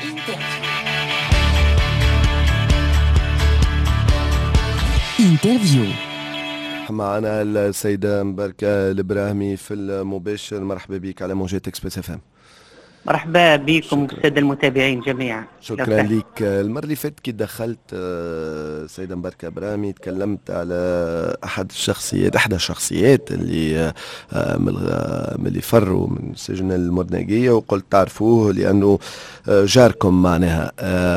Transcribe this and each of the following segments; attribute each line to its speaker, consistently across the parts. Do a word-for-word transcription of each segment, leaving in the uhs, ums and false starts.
Speaker 1: انترفيو.
Speaker 2: معنا السيدة مباركة البراهمي في المباشر. مرحبا بك على موجات اكسبريس اف ام.
Speaker 3: مرحبا بكم السادة المتابعين جميعا.
Speaker 2: شكرا لك. المرة اللي فاتت كي دخلت السيدة مباركة برامي تكلمت على أحد الشخصيات أحد الشخصيات اللي من اللي فروا من سجن المرناقية، وقلت تعرفوه لأنه جاركم معناها.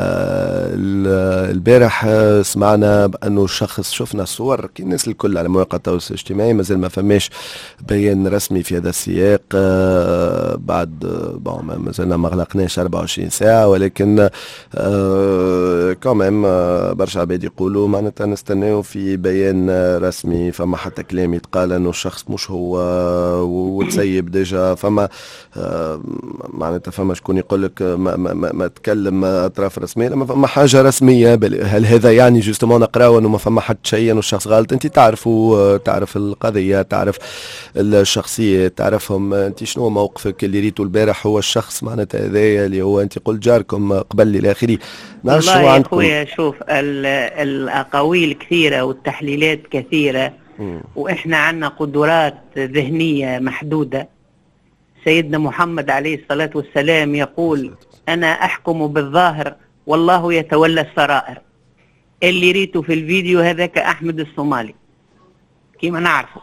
Speaker 2: البارح سمعنا بأنه شخص، شفنا الصور كي الناس الكل على مواقع التواصل الاجتماعي، مازال ما فماش بيان رسمي في هذا السياق. بعد ما زلنا ما غلقناش أربعة وعشرين ساعة، ولكن آه كمان آه برشا عباد يقولوا معناتها نستناو في بيان رسمي. فما حتى كلام يتقال انه الشخص مش هو وتسيب ديجا. فما آه معناتها فما شكون يقول لك ما, ما, ما, ما تكلم اطراف رسميه، لما فما حاجه رسميه. هل هذا يعني جوستومون نقراو انه ما فما حد شيء انه الشخص غلط؟ انت تعرفوا تعرف القضيه، تعرف الشخصيه، تعرفهم. انت شنو موقفك اللي ريتو البارح؟ هو الشخص معناتها هذايا اللي هو انت قلت جاركم قبل الى اخره.
Speaker 3: والله يا اخويا شوف، الاقاويل كثيره والتحليلات كثيره، م. واحنا عندنا قدرات ذهنيه محدوده. سيدنا محمد عليه الصلاه والسلام يقول: انا احكم بالظاهر والله يتولى السرائر. اللي ريته في الفيديو هذاك احمد الصومالي كيما نعرفه،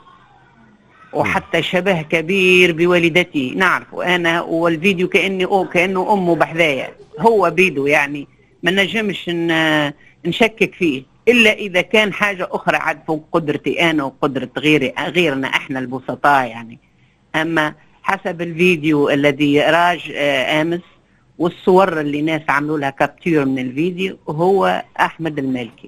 Speaker 3: وحتى شبه كبير بوالدتي نعرفه انا، والفيديو كاني أو كانه امه بحذايا، هو بيدو. يعني ما نجمش نشكك فيه الا اذا كان حاجه اخرى عاد فوق قدرتي انا وقدره غيري غيرنا احنا البسطاء يعني. اما حسب الفيديو الذي راج امس والصور اللي ناس عملوا لها كابتور من الفيديو، هو احمد المالكي.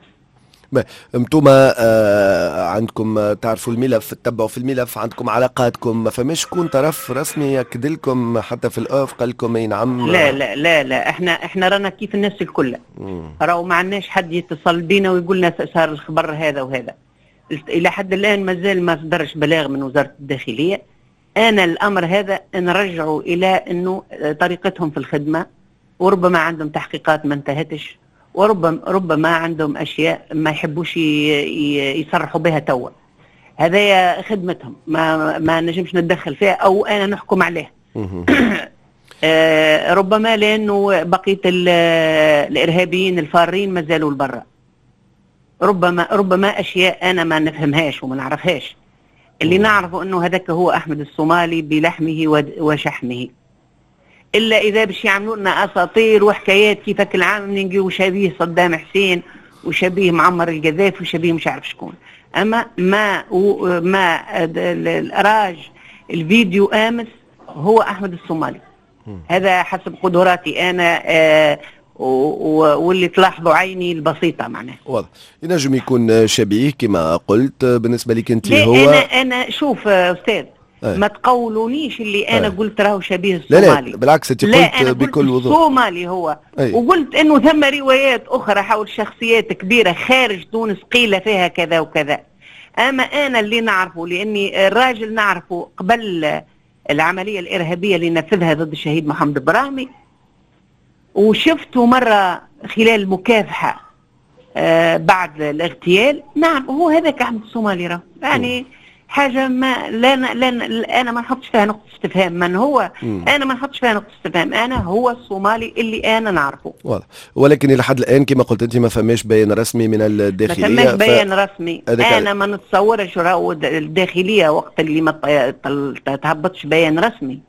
Speaker 2: انتوما آه عندكم تعرفوا الملف، تتبعوا في الملف، عندكم علاقاتكم، ما فماش كون طرف رسمي ياكد لكم حتى في الاوف قال لكم اي نعم؟
Speaker 3: لا لا لا لا احنا احنا رانا كيف الناس الكل، راهو ما عندناش حد يتصل بينا ويقول لنا صار الخبر هذا وهذا. الى حد الان مازال ما صدرش بلاغ من وزاره الداخليه. انا الامر هذا نرجعه الى انه طريقتهم في الخدمه، وربما عندهم تحقيقات ما انتهتش، وربما ربما عندهم اشياء ما يحبوش يصرحوا بها توا. هذا خدمتهم، ما ما نجمش نتدخل فيها او انا نحكم عليها. آه ربما لانه بقيه الارهابيين الفارين ما زالوا لبرا. ربما ربما اشياء انا ما نفهمهاش وما نعرفهاش. اللي نعرفه انه هذاك هو احمد الصومالي بلحمه وشحمه. الا اذا باش يعملوا لنا اساطير وحكايات كيفك العام نلقيو شبيه صدام حسين وشبيه معمر القذافي وشبيه مش عارف شكون. اما ما ما الاراج الفيديو امس هو احمد الصومالي. هذا حسب قدراتي انا، آه واللي تلاحظوا عيني البسيطه معناه.
Speaker 2: واضح ينجم يكون شبيه كما قلت. بالنسبه لك انت هو
Speaker 3: انا انا شوف استاذ، أي. ما تقولونيش اللي انا أي. قلت راهو شبيه
Speaker 2: الصومالي. لا لا بالعكس انت قلت بكل وضوح
Speaker 3: الصومالي هو. أي. وقلت انه ثم روايات اخرى حول شخصيات كبيره خارج تونس قيل فيها كذا وكذا. اما انا اللي نعرفه، لاني الراجل نعرفه قبل العمليه الارهابيه اللي نفذها ضد الشهيد محمد براهمي، وشفته مره خلال مكافحه آه بعد الاغتيال. نعم هو هذاك احمد الصومالي راه يعني م. حاجه ما لا, لا, لا انا ما نحطش فيها نقطه استفهام من هو. مم. انا ما نحطش فيها نقطه استفهام، انا هو الصومالي اللي انا نعرفه.
Speaker 2: واضح. ولكن الى حد الان كما قلت انت ما فماش بيان رسمي من الداخليه.
Speaker 3: ما فماش بيان ف... رسمي. انا ما نتصورش راهو الداخليه وقت اللي ما تهبطش بيان رسمي.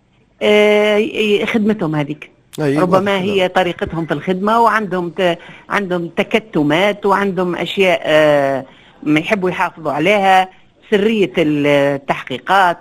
Speaker 3: آه خدمتهم هذيك. ربما هي طريقتهم في الخدمه، وعندهم ت... عندهم تكتمات وعندهم اشياء آه ما يحبوا يحافظوا عليها، سرية التحقيقات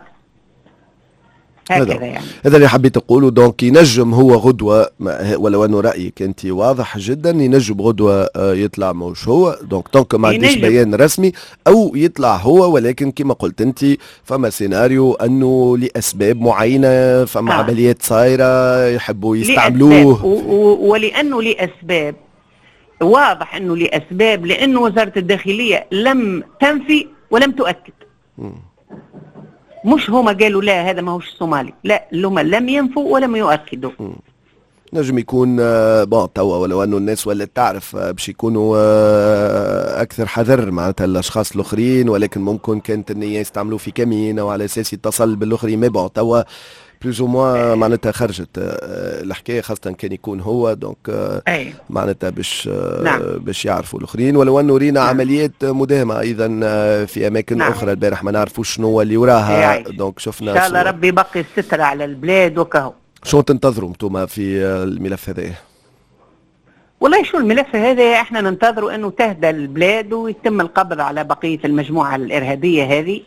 Speaker 3: هكذا.
Speaker 2: هذا
Speaker 3: يعني
Speaker 2: هذا اللي حبيت أقوله. دونك ينجم هو غدوة، ولو أنه رأيك أنت واضح جدا، ينجم غدوة يطلع مش هو. دونك طونك ما عنديش بيان رسمي، أو يطلع هو، ولكن كما قلت أنت فما سيناريو أنه لأسباب معينة، فما آه. عمليات صايرة يحبوا يستعملوه،
Speaker 3: ولأنه لأسباب واضح أنه لأسباب، لأنه وزارة الداخلية لم تنفي ولم تؤكد. م. مش هما قالوا لا هذا ما هوش الصومالي، لا هما لم ينفوا ولم يؤكدوا.
Speaker 2: نجم يكون بون توا ولو انه الناس ولات تعرف باش يكونوا اكثر حذر معناتها الاشخاص الاخرين، ولكن ممكن كانت النية يستعملوا في كمين او على اساس يتصل بالاخرين. مي بون توا بلوز او موان معناتها خرجت الحكايه، خاصه كان يكون هو دونك معناتها باش نعم. باش يعرفوا الاخرين، ولو انه رينا نعم. عمليات مداهمه ايضا في اماكن نعم. اخرى البارح ما نعرفوش شنو اللي وراها. دونك شفنا
Speaker 3: ان شاء الله ربي يبقي الستر على البلاد وكهو.
Speaker 2: شو تنتظروا انتم في الملف هذا؟
Speaker 3: والله شو الملف هذا احنا ننتظروا انه تهدى البلاد ويتم القبض على بقيه المجموعه الارهابيه هذه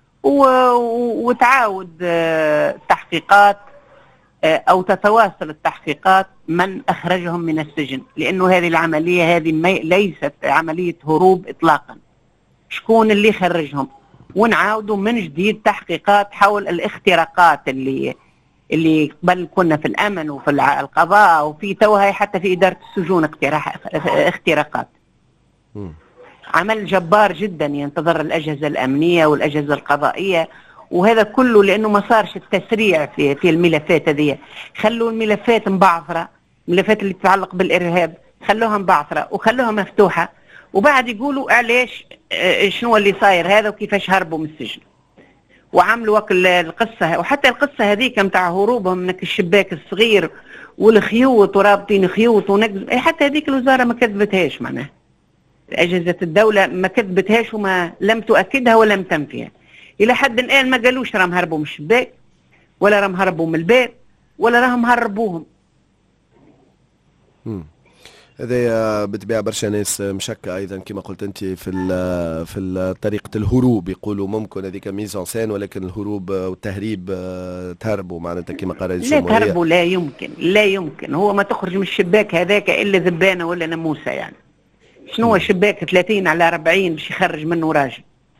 Speaker 3: وتعاود التحقيقات او تتواصل التحقيقات من اخرجهم من السجن، لانه هذه العمليه هذه ليست عمليه هروب اطلاقا. شكون اللي خرجهم؟ ونعاودوا من جديد تحقيقات حول الاختراقات اللي اللي قبل كنا في الامن وفي القضاء وفي توها حتى في اداره السجون اختراقات. م. عمل جبار جدا ينتظر الاجهزه الامنيه والاجهزه القضائيه، وهذا كله لانه ما صارش التسريع في في الملفات هذه. خلوا الملفات مبعثره، الملفات اللي تتعلق بالارهاب خلوها مبعثره وخلوها مفتوحه، وبعد يقولوا علاش شنو اللي صاير هذا وكيفاش هربوا من السجن. وعملوا وكل القصه، وحتى القصه هذيك نتاع هروبهم من الشباك الصغير والخيوط ورابطين خيوط ونقز، حتى هذيك الوزاره ما كذبتهاش، معناها أجهزة الدولة ما كذبتهاش وما لم تؤكدها ولم تنفيها. إلى حد الآن ما قالوش راهم هربوا من الشباك ولا راهم هربوا من الباب ولا راهم هربوهم.
Speaker 2: هذا بالطبيعة برشا ناس مشكة أيضا كما قلت أنت في في طريقة الهروب، يقولوا ممكن هذيك ميزان سان، ولكن الهروب والتهريب تهربوا معناتها كما قال الجمهورية.
Speaker 3: لا تهربوا، لا يمكن لا يمكن. هو ما تخرج من الشباك هذاك إلا ذبانة ولا ناموسة يعني. شنو هو شباك ثلاثين على أربعين باش يخرج منه راجل؟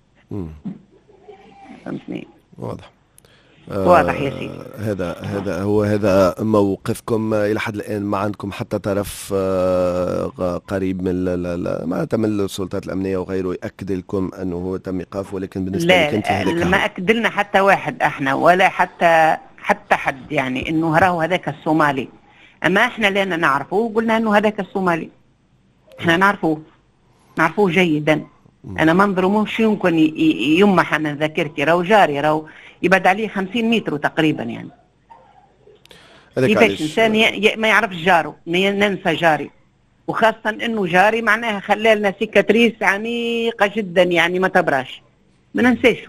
Speaker 3: فهمتني؟
Speaker 2: واضح.
Speaker 3: واضح يا سيدي.
Speaker 2: آه هذا هذا هو هذا موقفكم الى حد الان. ما عندكم حتى طرف آه قريب من معناتها من السلطات الامنيه وغيره ياكد لكم انه هو تم ايقافه؟ ولكن بالنسبه لك انت هذاك
Speaker 3: لا، ما اكد لنا حتى واحد احنا ولا حتى حتى حد يعني انه راهو هذاك الصومالي. اما احنا لنا نعرفه وقلنا انه هذاك الصومالي. احنا نعرفوه نعرفوه جيدا. انا ما نظلموش، يمكن يمح من ذاكرتي، راهو جاري، راهو يبعد عليه خمسين متر تقريبا يعني. كيفاش انسان ي... ما يعرفش جاره، ننسى جاري، وخاصه انه جاري معناها خلالنا سيكاتريس عميقه جدا يعني ما تبراش، ما ننساشه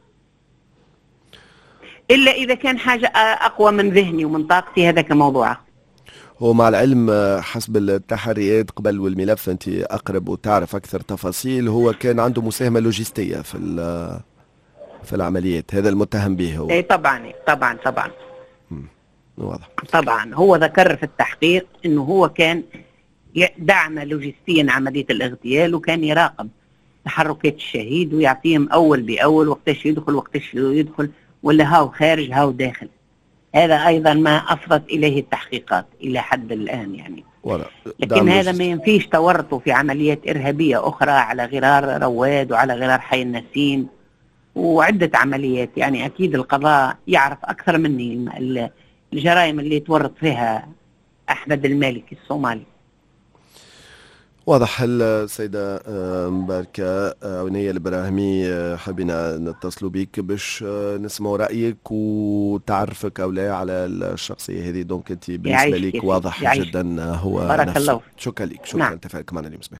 Speaker 3: الا اذا كان حاجه اقوى من ذهني ومن طاقتي، هذاك موضوع.
Speaker 2: ومع العلم حسب التحريات قبل والملف انت اقرب وتعرف اكثر تفاصيل، هو كان عنده مساهمه لوجستيه في في العمليات، هذا المتهم به هو.
Speaker 3: اي طبعا طبعا طبعا
Speaker 2: امم واضح.
Speaker 3: طبعا هو ذكر في التحقيق انه هو كان دعم لوجستيا عمليه الاغتيال، وكان يراقب تحركات الشهيد ويعطيهم اول باول وقتاش يدخل وقتاش يدخل، ولا هاو خارج هاو داخل. هذا ايضا ما افضت اليه التحقيقات الى حد الان يعني. لكن هذا ما ينفيش تورطه في عمليات ارهابيه اخرى على غرار رواد وعلى غرار حي النسيم وعده عمليات يعني. اكيد القضاء يعرف اكثر مني الجرائم اللي تورط فيها احمد المالكي الصومالي.
Speaker 2: واضح. السيدة مباركة عونية البراهمي حبينا نتصلوا بك باش نسمعوا رأيك وتعرفك أو لا على الشخصية هذه. دونك أنت بالنسبة لك واضح جدا هو
Speaker 3: بارك الله.
Speaker 2: شكرا لك، شكرا.
Speaker 3: نعم.
Speaker 2: اتفاقك معنا اليوم.